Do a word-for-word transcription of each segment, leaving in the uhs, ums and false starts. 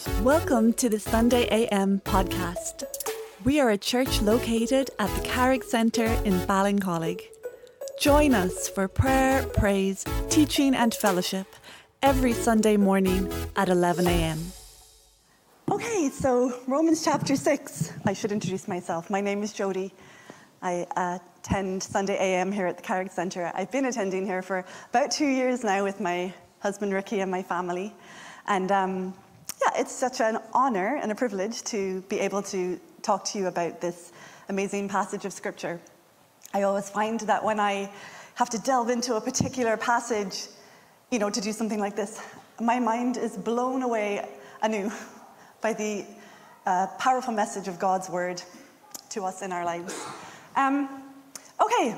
Welcome to the Sunday A M podcast. We are a church located at the Carrick Centre in Ballincollig. Join us for prayer, praise, teaching and fellowship every Sunday morning at eleven A M. Okay, so Romans chapter six. I should introduce myself. My name is Jody. I uh, attend Sunday A M here at the Carrick Centre. I've been attending here for about two years now with my husband Ricky and my family. And um, yeah, it's such an honour and a privilege to be able to talk to you about this amazing passage of Scripture. I always find that when I have to delve into a particular passage, you know, to do something like this, my mind is blown away anew by the uh, powerful message of God's word to us in our lives. Um, okay,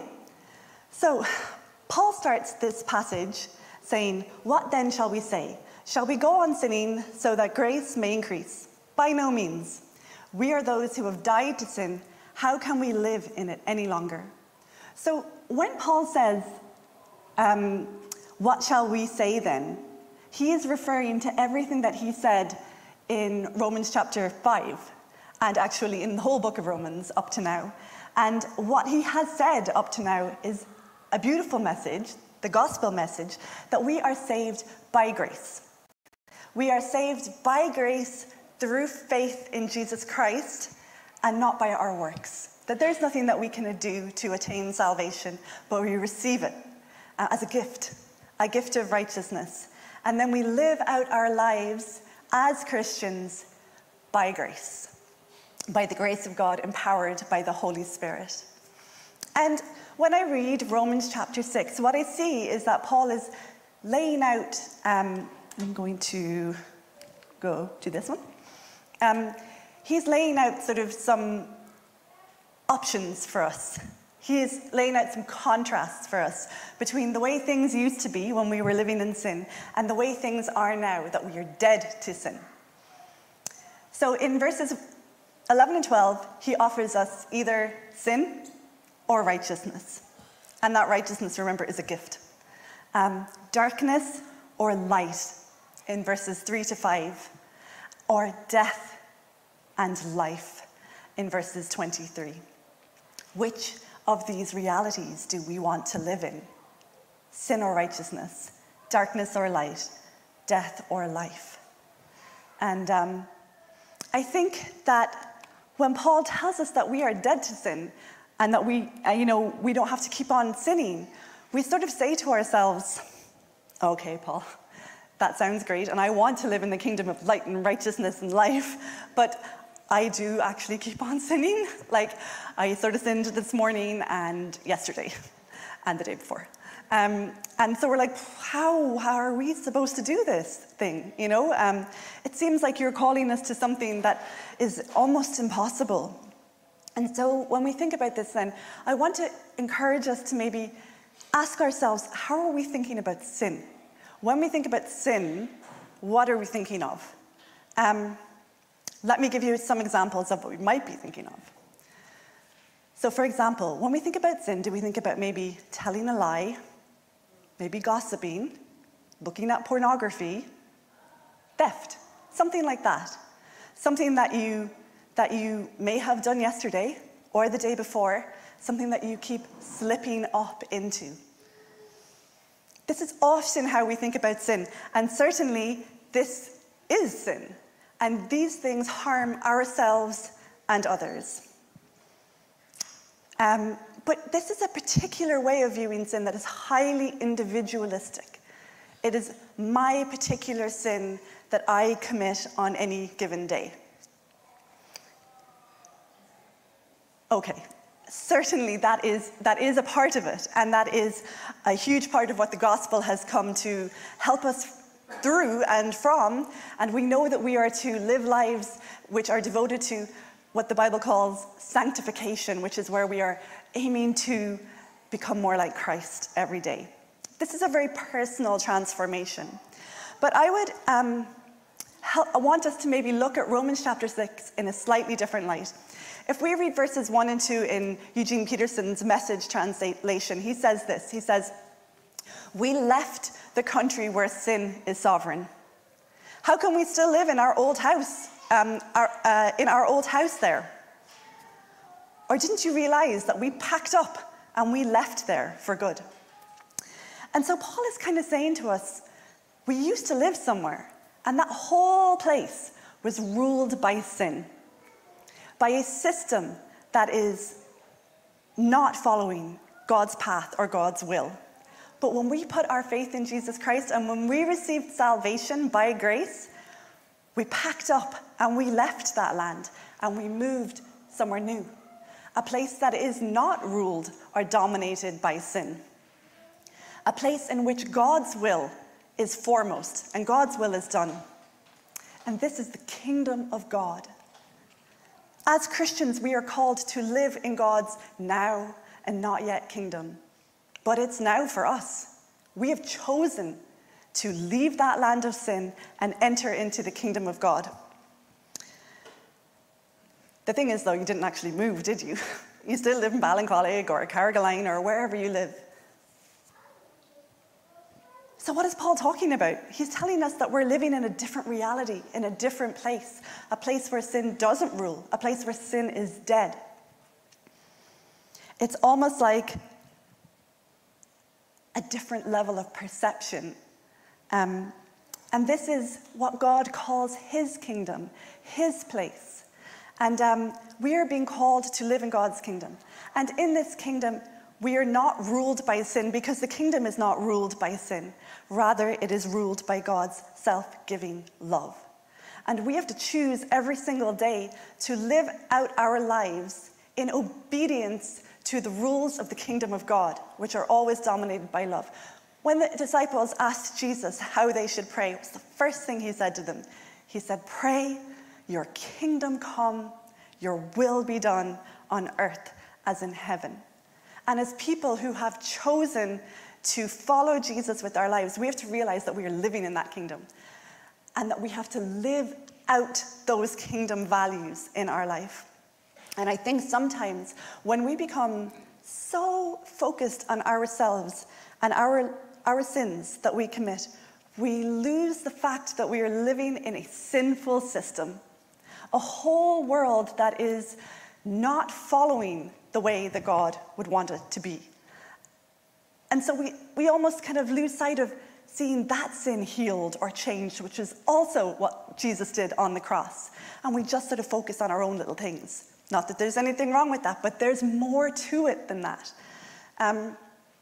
so Paul starts this passage saying, "What then shall we say? Shall we go on sinning so that grace may increase? By no means. We are those who have died to sin. How can we live in it any longer?" So when Paul says, um, what shall we say then? He is referring to everything that he said in Romans chapter five, and actually in the whole book of Romans up to now. And what he has said up to now is a beautiful message, the gospel message, that we are saved by grace. We are saved by grace through faith in Jesus Christ and not by our works. That there's nothing that we can do to attain salvation, but we receive it uh, as a gift, a gift of righteousness. And then we live out our lives as Christians by grace, by the grace of God, empowered by the Holy Spirit. And when I read Romans chapter six, what I see is that Paul is laying out, um, I'm going to go to this one. Um, he's laying out sort of some options for us. He is laying out some contrasts for us between the way things used to be when we were living in sin and the way things are now that we are dead to sin. So in verses eleven and twelve, he offers us either sin or righteousness. And that righteousness, remember, is a gift. Um, darkness or light in verses three to five, or death and life in verses twenty-three. Which of these realities do we want to live in? Sin or righteousness, darkness or light, death or life? And um, I think that when Paul tells us that we are dead to sin and that we, uh, you know, we don't have to keep on sinning, we sort of say to ourselves, okay, Paul, that sounds great, and I want to live in the kingdom of light and righteousness and life, but I do actually keep on sinning. Like, I sort of sinned this morning and yesterday and the day before. Um, and so we're like, how, how are we supposed to do this thing, you know? Um, it seems like you're calling us to something that is almost impossible. And so when we think about this then, I want to encourage us to maybe ask ourselves, how are we thinking about sin? When we think about sin, what are we thinking of? Um, let me give you some examples of what we might be thinking of. So for example, when we think about sin, do we think about maybe telling a lie, maybe gossiping, looking at pornography, theft, something like that? Something that you, that you may have done yesterday or the day before, something that you keep slipping up into. This is often how we think about sin, and certainly this is sin, and these things harm ourselves and others. Um, but this is a particular way of viewing sin that is highly individualistic. It is my particular sin that I commit on any given day. Okay. Certainly that is, that is a part of it, and that is a huge part of what the gospel has come to help us through and from, and we know that we are to live lives which are devoted to what the Bible calls sanctification, which is where we are aiming to become more like Christ every day. This is a very personal transformation, but I would um, help, I want us to maybe look at Romans chapter six in a slightly different light. If we read verses one and two in Eugene Peterson's Message translation, he says this, he says, "We left the country where sin is sovereign. How can we still live in our old house, um, our, uh, in our old house there? Or didn't you realize that we packed up and we left there for good? And so Paul is kind of saying to us, we used to live somewhere, and that whole place was ruled by sin, by a system that is not following God's path or God's will. But when we put our faith in Jesus Christ and when we received salvation by grace, we packed up and we left that land and we moved somewhere new, a place that is not ruled or dominated by sin, a place in which God's will is foremost and God's will is done. And this is the kingdom of God. As Christians, we are called to live in God's now and not yet kingdom. But it's now for us. We have chosen to leave that land of sin and enter into the kingdom of God. The thing is, though, you didn't actually move, did you? You still live in Ballincollig or Carrigaline or wherever you live. So what is Paul talking about? He's telling us that we're living in a different reality, in a different place, a place where sin doesn't rule, a place where sin is dead. It's almost like a different level of perception. Um, and this is what God calls his kingdom, his place. And um, we are being called to live in God's kingdom. And in this kingdom, we are not ruled by sin because the kingdom is not ruled by sin. Rather, it is ruled by God's self-giving love. And we have to choose every single day to live out our lives in obedience to the rules of the kingdom of God, which are always dominated by love. When the disciples asked Jesus how they should pray, it was the first thing he said to them. He said, "Pray, your kingdom come, your will be done on earth as in heaven." And as people who have chosen to follow Jesus with our lives, we have to realize that we are living in that kingdom and that we have to live out those kingdom values in our life. And I think sometimes when we become so focused on ourselves and our, our sins that we commit, we lose the fact that we are living in a sinful system, a whole world that is not following the way that God would want it to be. And so we, we almost kind of lose sight of seeing that sin healed or changed, which is also what Jesus did on the cross. And we just sort of focus on our own little things. Not that there's anything wrong with that, but there's more to it than that. Um,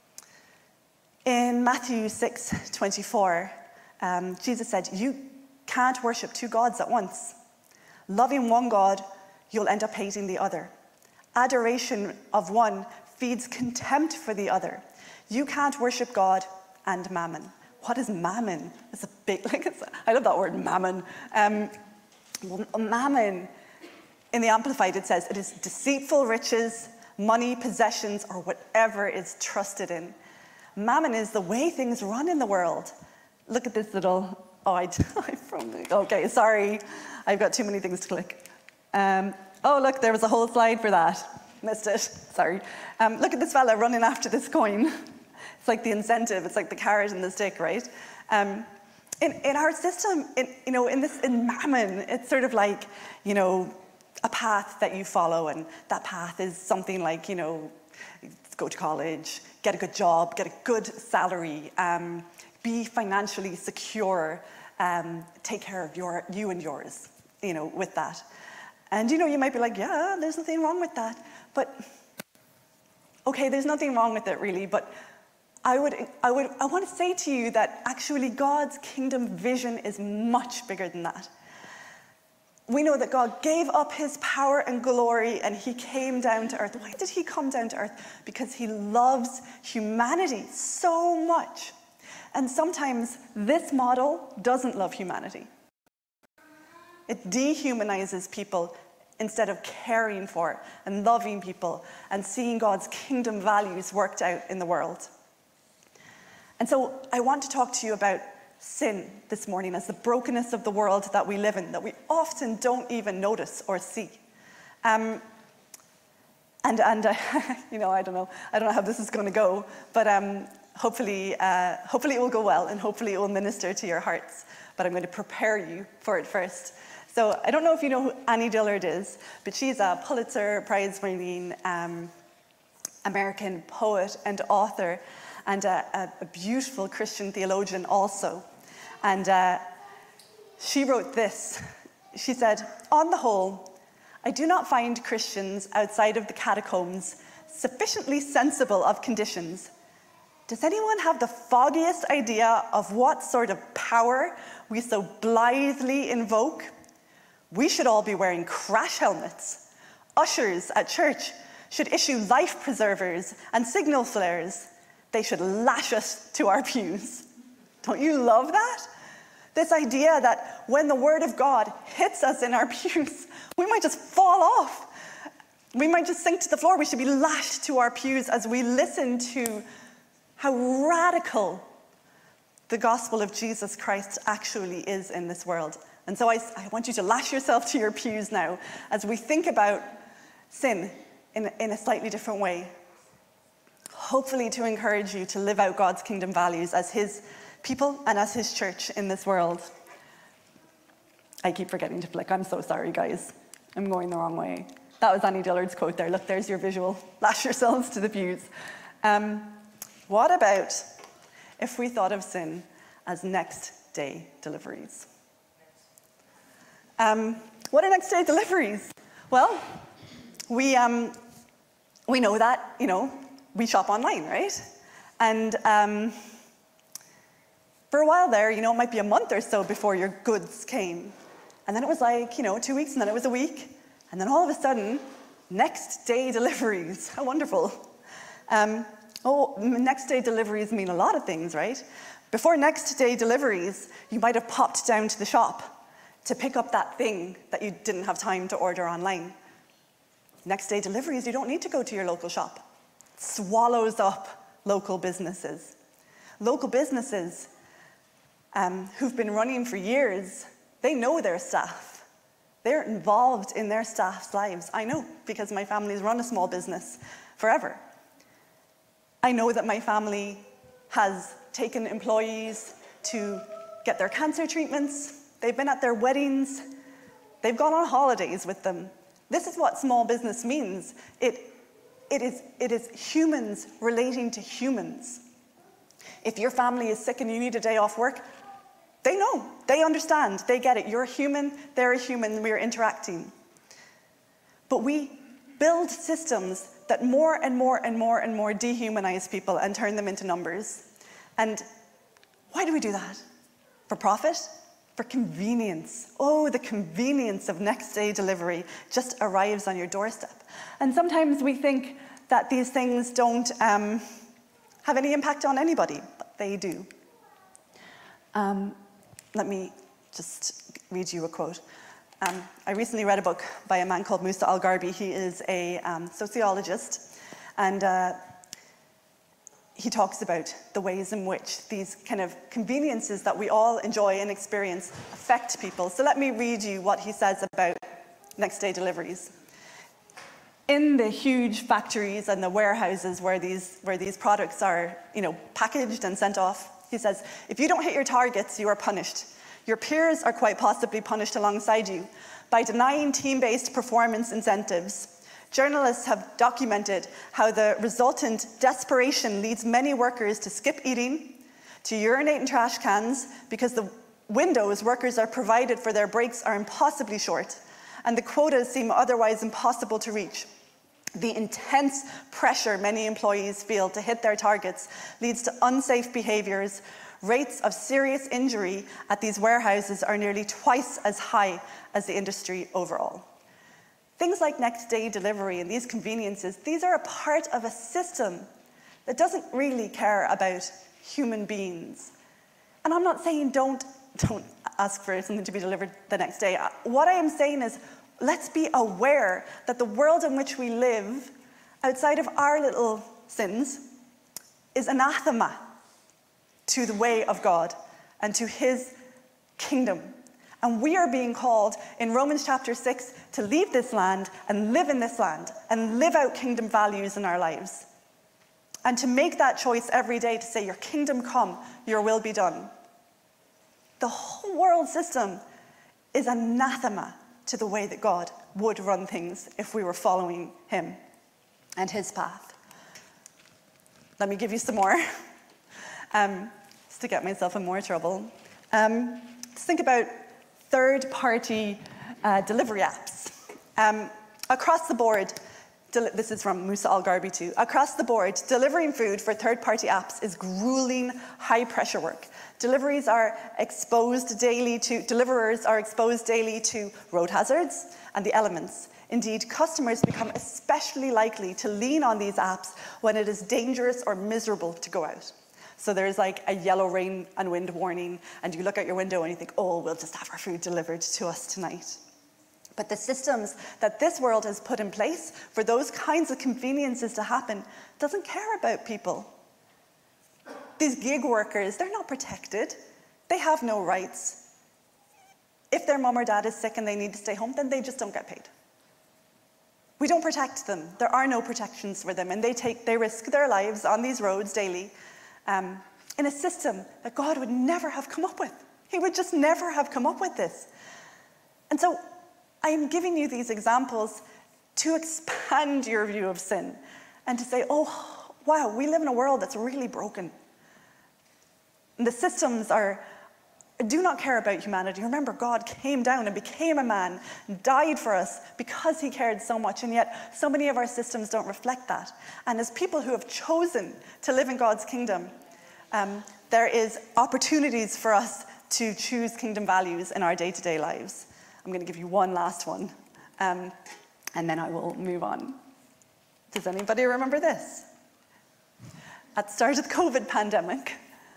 in Matthew six twenty-four, um, Jesus said, "You can't worship two gods at once. Loving one God, you'll end up hating the other. Adoration of one feeds contempt for the other. You can't worship God and mammon." What is mammon? It's a big, like, it's, I love that word, mammon. Um, well, mammon, in the Amplified, it says, it is deceitful riches, money, possessions, or whatever is trusted in. Mammon is the way things run in the world. Look at this little, oh, I, I probably, okay, sorry. I've got too many things to click. Um, oh, look, there was a whole slide for that. Missed it, sorry. Um, look at this fella running after this coin. It's like the incentive, it's like the carrot and the stick, right? Um, in, in our system, in, you know, in this, in mammon, it's sort of like, you know, a path that you follow, and that path is something like, you know, go to college, get a good job, get a good salary, um, be financially secure, um, take care of your, you and yours, you know, with that. And, you know, you might be like, yeah, there's nothing wrong with that. But, okay, there's nothing wrong with it, really. But I would, I would, I want to say to you that actually God's kingdom vision is much bigger than that. We know that God gave up his power and glory and he came down to earth. Why did he come down to earth? Because he loves humanity so much. And sometimes this model doesn't love humanity. It dehumanizes people instead of caring for and loving people and seeing God's kingdom values worked out in the world. And so I want to talk to you about sin this morning as the brokenness of the world that we live in, that we often don't even notice or see. Um, and, and uh, you know, I don't know, I don't know how this is going to go, but um, hopefully, uh, hopefully it will go well and hopefully it will minister to your hearts. but I'm going to prepare you for it first. So I don't know if you know who Annie Dillard is, but she's a Pulitzer Prize-winning um, American poet and author, and a, a, a beautiful Christian theologian also. And uh, she wrote this. She said, "On the whole, I do not find Christians outside of the catacombs sufficiently sensible of conditions. Does anyone have the foggiest idea of what sort of power we so blithely invoke? We should all be wearing crash helmets. Ushers at church should issue life preservers and signal flares. They should lash us to our pews." Don't you love that? This idea that when the word of God hits us in our pews, we might just fall off. We might just sink to the floor. We should be lashed to our pews as we listen to how radical the gospel of Jesus Christ actually is in this world. And so I, I want you to lash yourself to your pews now as we think about sin in, in a slightly different way. Hopefully to encourage you to live out God's kingdom values as his people and as his church in this world. I keep forgetting to flick. I'm so sorry, guys. I'm going the wrong way. That was Annie Dillard's quote there. Look, there's your visual. Lash yourselves to the pews. Um, what about if we thought of sin as next day deliveries? Um, what are next day deliveries? Well, we, um, we know that, you know, we shop online, right? And um, for a while there, you know, it might be a month or so before your goods came. And then it was like, you know, two weeks, and then it was a week. And then all of a sudden, next day deliveries. How wonderful. Um, oh, next day deliveries mean a lot of things, right? Before next day deliveries, you might have popped down to the shop to pick up that thing that you didn't have time to order online. Next day deliveries, you don't need to go to your local shop. It swallows up local businesses. Local businesses um, who've been running for years, they know their staff. They're involved in their staff's lives. I know, because my family's run a small business forever. I know that my family has taken employees to get their cancer treatments. They've been at their weddings. They've gone on holidays with them. This is what small business means. It, it, is, it is humans relating to humans. If your family is sick and you need a day off work, they know, they understand, they get it. You're a human, they're a human, we're interacting. But we build systems that more and more and more and more dehumanize people and turn them into numbers. And why do we do that? For profit? For convenience. Oh, the convenience of next day delivery just arrives on your doorstep. And sometimes we think that these things don't um, have any impact on anybody, but they do. Um, let me just read you a quote. Um, I recently read a book by a man called Musa Al-Gharbi. He is a um, sociologist, and uh, he talks about the ways in which these kind of conveniences that we all enjoy and experience affect people. So let me read you what he says about next day deliveries. In the huge factories and the warehouses where these, where these products are, you know, packaged and sent off, he says, if you don't hit your targets, you are punished. Your peers are quite possibly punished alongside you by denying team-based performance incentives. Journalists have documented how the resultant desperation leads many workers to skip eating, to urinate in trash cans, because the windows workers are provided for their breaks are impossibly short, and the quotas seem otherwise impossible to reach. The intense pressure many employees feel to hit their targets leads to unsafe behaviours. Rates of serious injury at these warehouses are nearly twice as high as the industry overall. Things like next day delivery and these conveniences, these are a part of a system that doesn't really care about human beings. And I'm not saying don't, don't ask for something to be delivered the next day. What I am saying is, let's be aware that the world in which we live, outside of our little sins, is anathema to the way of God and to his kingdom. And we are being called in Romans chapter six to leave this land and live in this land and live out kingdom values in our lives. And to make that choice every day to say, your kingdom come, your will be done. the whole world system is anathema to the way that God would run things if we were following him and his path. Let me give you some more, um, just to get myself in more trouble. Um, let's think about third-party uh, delivery apps. Um, across the board, this is from Musa Al-Garbi too. Across the board, delivering food for third-party apps is grueling, high-pressure work. Deliveries are exposed daily to, deliverers are exposed daily to road hazards and the elements. Indeed, customers become especially likely to lean on these apps when it is dangerous or miserable to go out. So there's like a yellow rain and wind warning, and you look out your window and you think, oh, we'll just have our food delivered to us tonight. But the systems that this world has put in place for those kinds of conveniences to happen doesn't care about people. These gig workers, they're not protected. They have no rights. If their mom or dad is sick and they need to stay home, then they just don't get paid. We don't protect them. There are no protections for them, and they take, they risk their lives on these roads daily um, in a system that God would never have come up with. He would just never have come up with this. And so I'm giving you these examples to expand your view of sin and to say, oh, wow, we live in a world that's really broken. And the systems are, do not care about humanity. Remember, God came down and became a man, and died for us because he cared so much, and yet so many of our systems don't reflect that. And as people who have chosen to live in God's kingdom, um, there is opportunities for us to choose kingdom values in our day-to-day lives. I'm going to give you one last one, um, and then I will move on. Does anybody remember this? At the start of the COVID pandemic,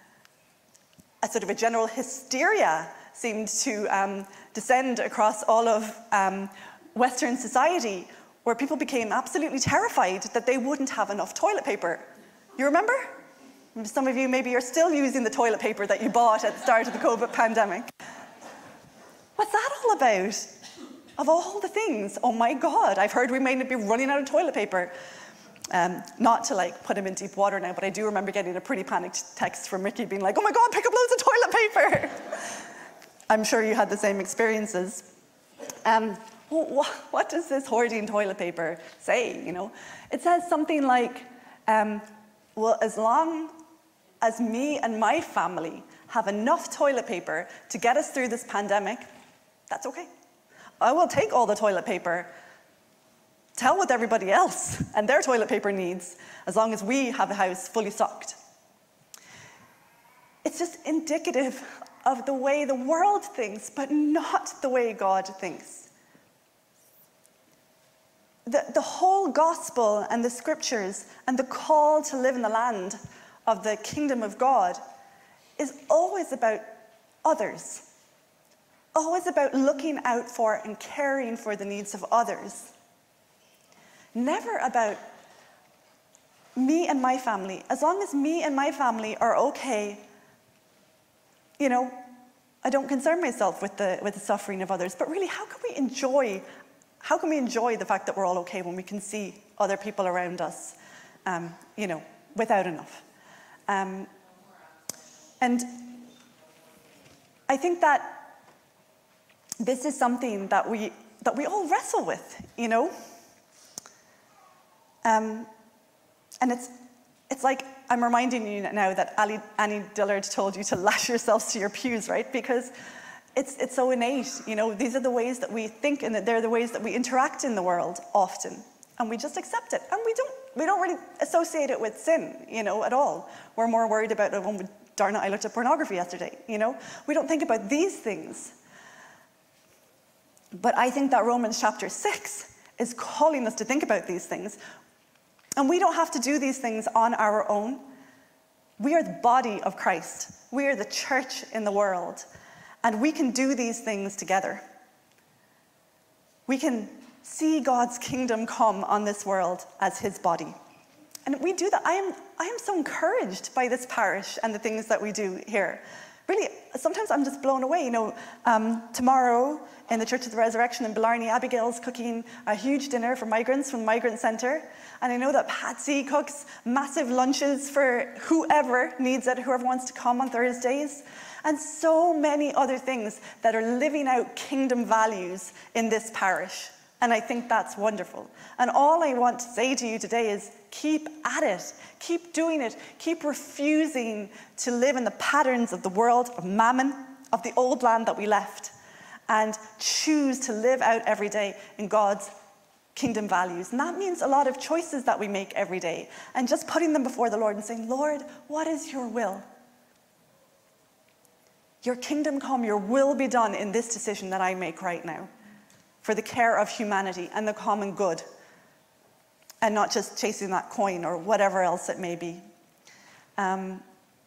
a sort of a general hysteria seemed to um, descend across all of um, Western society, where people became absolutely terrified that they wouldn't have enough toilet paper. You remember? Some of you maybe are still using the toilet paper that you bought at the start of the COVID pandemic. What's that all about? Of all the things, oh my God, I've heard we may be running out of toilet paper. Um, not to like put him in deep water now, but I do remember getting a pretty panicked text from Ricky being like, oh my God, pick up loads of toilet paper. I'm sure you had the same experiences. Um, wh what does this hoarding toilet paper say, you know? It says something like, um, well, as long as me and my family have enough toilet paper to get us through this pandemic, that's okay. I will take all the toilet paper. Tell with everybody else and their toilet paper needs, as long as we have a house fully stocked. It's just indicative of the way the world thinks, but not the way God thinks. The, the whole gospel and the scriptures and the call to live in the land of the kingdom of God is always about others, always about looking out for and caring for the needs of others. Never about me and my family. As long as me and my family are okay, you know, I don't concern myself with the, with the suffering of others. But really, how can we enjoy, how can we enjoy the fact that we're all okay when we can see other people around us, um, you know, without enough? Um, and I think that this is something that we, that we all wrestle with, you know? Um, and it's, it's like I'm reminding you now that Ali, Annie Dillard told you to lash yourselves to your pews, right? Because it's, it's so innate, you know, these are the ways that we think and they're the ways that we interact in the world often. And we just accept it. And we don't, we don't really associate it with sin, you know, at all. We're more worried about, oh, darn it, I looked at pornography yesterday, you know? We don't think about these things. But I think that Romans chapter six is calling us to think about these things. And we don't have to do these things on our own. We are the body of Christ. We are the church in the world. And we can do these things together. We can see God's kingdom come on this world as his body. And we do that. I am, I am so encouraged by this parish and the things that we do here. really, sometimes I'm just blown away. You know, um, tomorrow in the Church of the Resurrection in Blarney, Abigail's cooking a huge dinner for migrants from the Migrant Centre. And I know that Patsy cooks massive lunches for whoever needs it, whoever wants to come on Thursdays. And so many other things that are living out kingdom values in this parish. And I think that's wonderful. And all I want to say to you today is keep at it. Keep doing it. Keep refusing to live in the patterns of the world, of mammon, of the old land that we left. And choose to live out every day in God's kingdom values. And that means a lot of choices that we make every day. And just putting them before the Lord and saying, Lord, what is your will? Your kingdom come, your will be done in this decision that I make right now for the care of humanity and the common good, and not just chasing that coin or whatever else it may be. Um,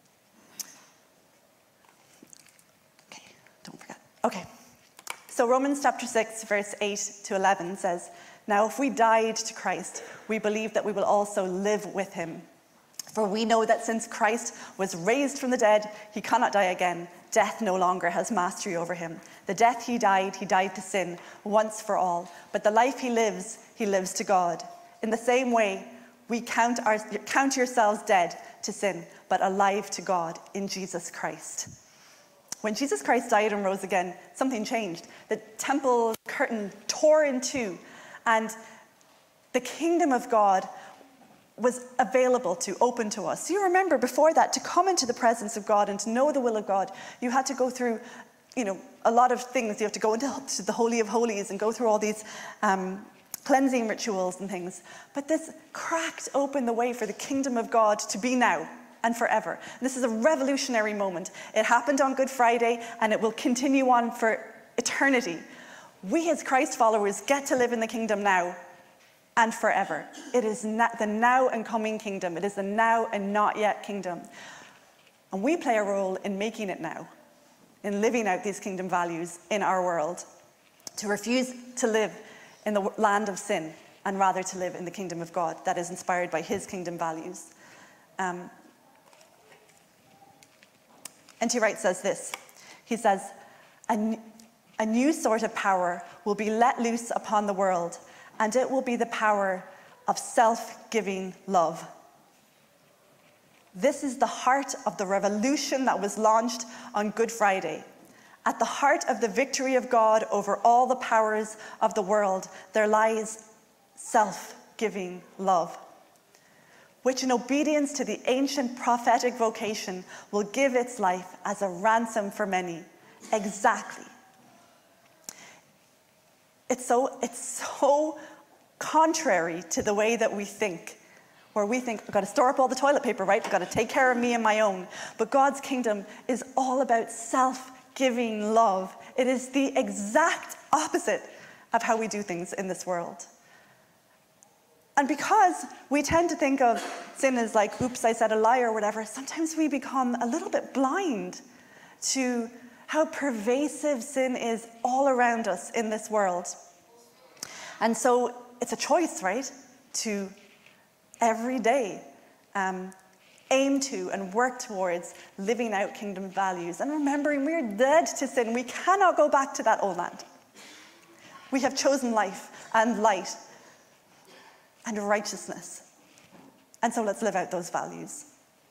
okay, don't forget. Okay, so Romans chapter six, verse eight to eleven says, now if we died to Christ, we believe that we will also live with him. For we know that since Christ was raised from the dead, he cannot die again. Death no longer has mastery over him. The death he died, he died to sin once for all. But the life he lives, he lives to God. In the same way, we count, our, count yourselves dead to sin, but alive to God in Jesus Christ. When Jesus Christ died and rose again, something changed. The temple curtain tore in two, and the kingdom of God was available to, open to us. You remember before that, to come into the presence of God and to know the will of God, you had to go through, you know, a lot of things. You have to go into the Holy of Holies and go through all these um, cleansing rituals and things. But this cracked open the way for the kingdom of God to be now and forever. This is a revolutionary moment. It happened on Good Friday and it will continue on for eternity. We as Christ followers get to live in the kingdom now and forever. It is the now and coming kingdom. It is the now and not yet kingdom. And we play a role in making it now, in living out these kingdom values in our world, to refuse to live in the land of sin and rather to live in the kingdom of God that is inspired by his kingdom values. Um, N T Wright says this. He says, a, a new sort of power will be let loose upon the world, and it will be the power of self-giving love. This is the heart of the revolution that was launched on Good Friday. At the heart of the victory of God over all the powers of the world, there lies self-giving love, which in obedience to the ancient prophetic vocation will give its life as a ransom for many. Exactly. It's so, it's so contrary to the way that we think, where we think, I've got to store up all the toilet paper, right? I've got to take care of me and my own. But God's kingdom is all about self-giving love. It is the exact opposite of how we do things in this world. And because we tend to think of sin as like, oops, I said a lie or whatever, sometimes we become a little bit blind to how pervasive sin is all around us in this world. And so it's a choice, right? To every day um, aim to and work towards living out kingdom values and remembering we're dead to sin. We cannot go back to that old land. We have chosen life and light and righteousness. And so let's live out those values.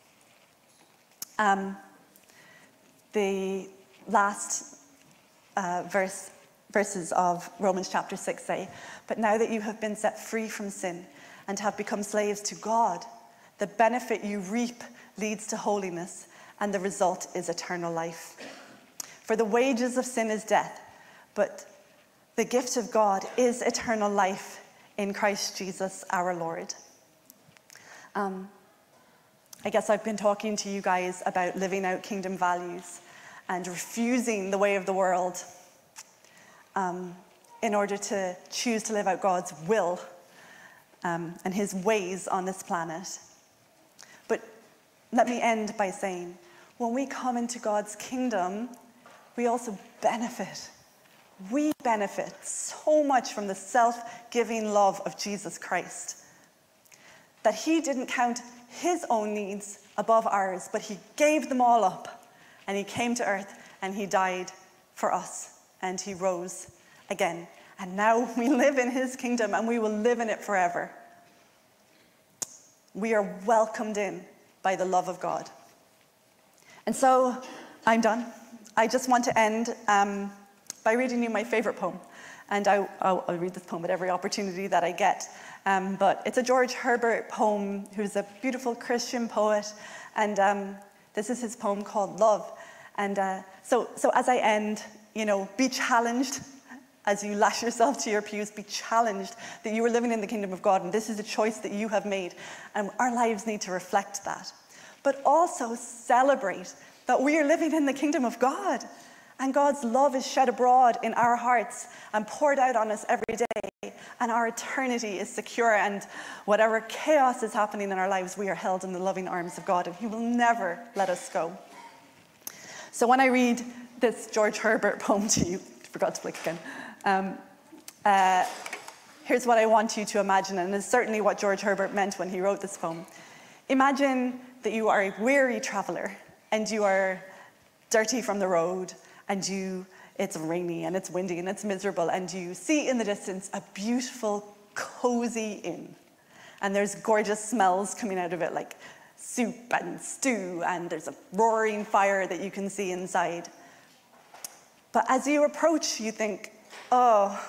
Um, the last uh, verse, verses of Romans chapter six say, but now that you have been set free from sin and have become slaves to God, the benefit you reap leads to holiness, and the result is eternal life. For the wages of sin is death, but the gift of God is eternal life in Christ Jesus our Lord. Um, I guess I've been talking to you guys about living out kingdom values and refusing the way of the world um, in order to choose to live out God's will um, and his ways on this planet. But let me end by saying, when we come into God's kingdom, we also benefit. We benefit so much from the self-giving love of Jesus Christ, that he didn't count his own needs above ours, but he gave them all up and he came to earth, and he died for us, and he rose again. And now we live in his kingdom, and we will live in it forever. We are welcomed in by the love of God. And so, I'm done. I just want to end um, by reading you my favorite poem. And I, I'll, I'll read this poem at every opportunity that I get. Um, but it's a George Herbert poem, who's a beautiful Christian poet. And um, this is his poem called Love. And uh, so, so as I end, you know, be challenged as you lash yourself to your pews. Be challenged that you are living in the kingdom of God, and this is a choice that you have made. And our lives need to reflect that. But also celebrate that we are living in the kingdom of God. And God's love is shed abroad in our hearts and poured out on us every day. And our eternity is secure. And whatever chaos is happening in our lives, we are held in the loving arms of God. And he will never let us go. So when I read this George Herbert poem to you, I forgot to click again. Um, uh, here's what I want you to imagine. And it's certainly what George Herbert meant when he wrote this poem. Imagine that you are a weary traveler and you are dirty from the road. And you, it's rainy and it's windy and it's miserable, and you see in the distance a beautiful, cozy inn. And there's gorgeous smells coming out of it, like soup and stew, and there's a roaring fire that you can see inside. But as you approach, you think, oh,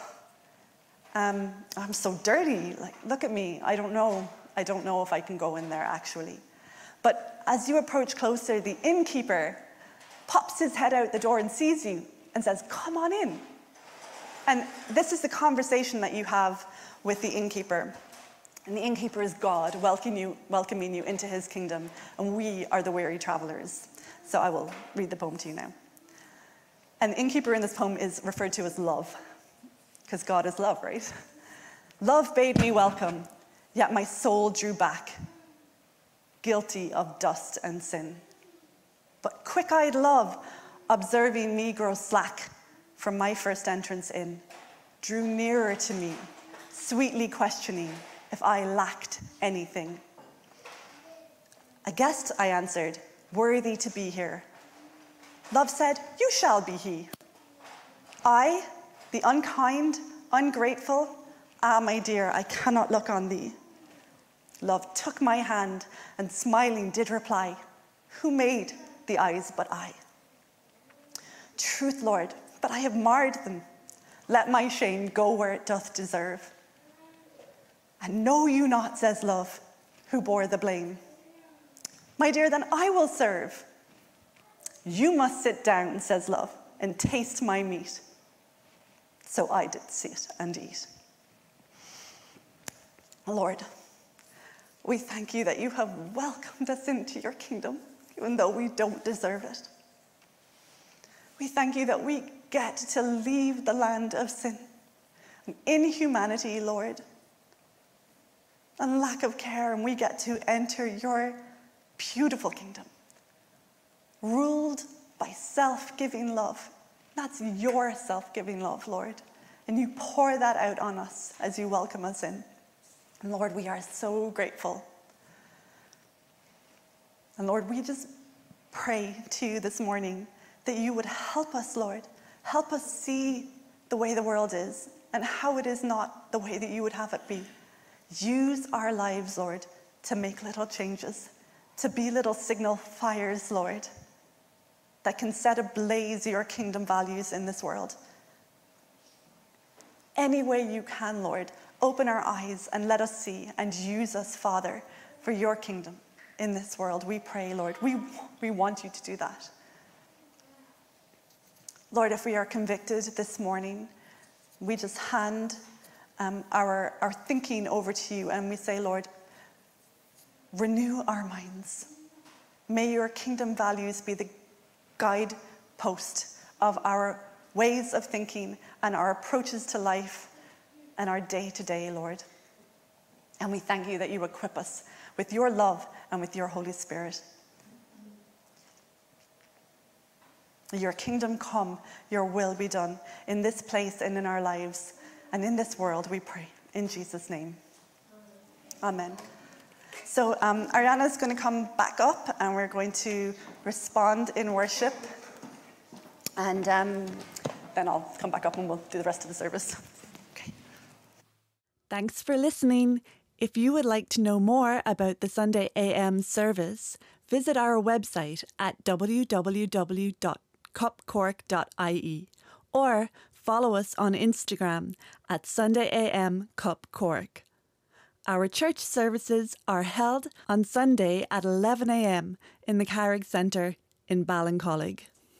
um, I'm so dirty. Like, look at me. I don't know. I don't know if I can go in there, actually. But as you approach closer, the innkeeper pops his head out the door and sees you and says, come on in. And this is the conversation that you have with the innkeeper. And the innkeeper is God welcoming you, welcoming you into his kingdom. And we are the weary travelers. So I will read the poem to you now. And the innkeeper in this poem is referred to as love, because God is love, right? Love bade me welcome, yet my soul drew back, guilty of dust and sin. But quick-eyed love, observing me grow slack from my first entrance in, drew nearer to me, sweetly questioning if I lacked anything. A guest, I answered, worthy to be here. Love said, you shall be he. I, the unkind, ungrateful, ah, my dear, I cannot look on thee. Love took my hand and smiling did reply, who made the eyes but I? Truth, Lord, but I have marred them. Let my shame go where it doth deserve. And know you not, says love, who bore the blame. My dear, then I will serve. You must sit down, says love, and taste my meat. So I did sit and eat. Lord, we thank you that you have welcomed us into your kingdom, even though we don't deserve it. We thank you that we get to leave the land of sin, and inhumanity, Lord, and lack of care, and we get to enter your beautiful kingdom, ruled by self-giving love. That's your self-giving love, Lord, and you pour that out on us as you welcome us in. And Lord, we are so grateful. And Lord, we just pray to you this morning that you would help us, Lord. Help us see the way the world is and how it is not the way that you would have it be. Use our lives, Lord, to make little changes, to be little signal fires, Lord, that can set ablaze your kingdom values in this world. Any way you can, Lord, open our eyes and let us see, and use us, Father, for your kingdom in this world. We pray, Lord. We, we want you to do that. Lord, if we are convicted this morning, we just hand um, our, our thinking over to you, and we say, Lord, renew our minds. May your kingdom values be the guidepost of our ways of thinking and our approaches to life and our day-to-day, Lord. And we thank you that you equip us with your love and with your Holy Spirit. Your kingdom come, your will be done in this place and in our lives and in this world, we pray. In Jesus' name. Amen. So um, Ariana's going to come back up and we're going to respond in worship. And um, then I'll come back up and we'll do the rest of the service. Okay. Thanks for listening. If you would like to know more about the Sunday A M service, visit our website at w w w dot cup cork dot i e or follow us on Instagram at Sunday A M Cup Cork. Our church services are held on Sunday at eleven a m in the Carrick Centre in Ballincollig.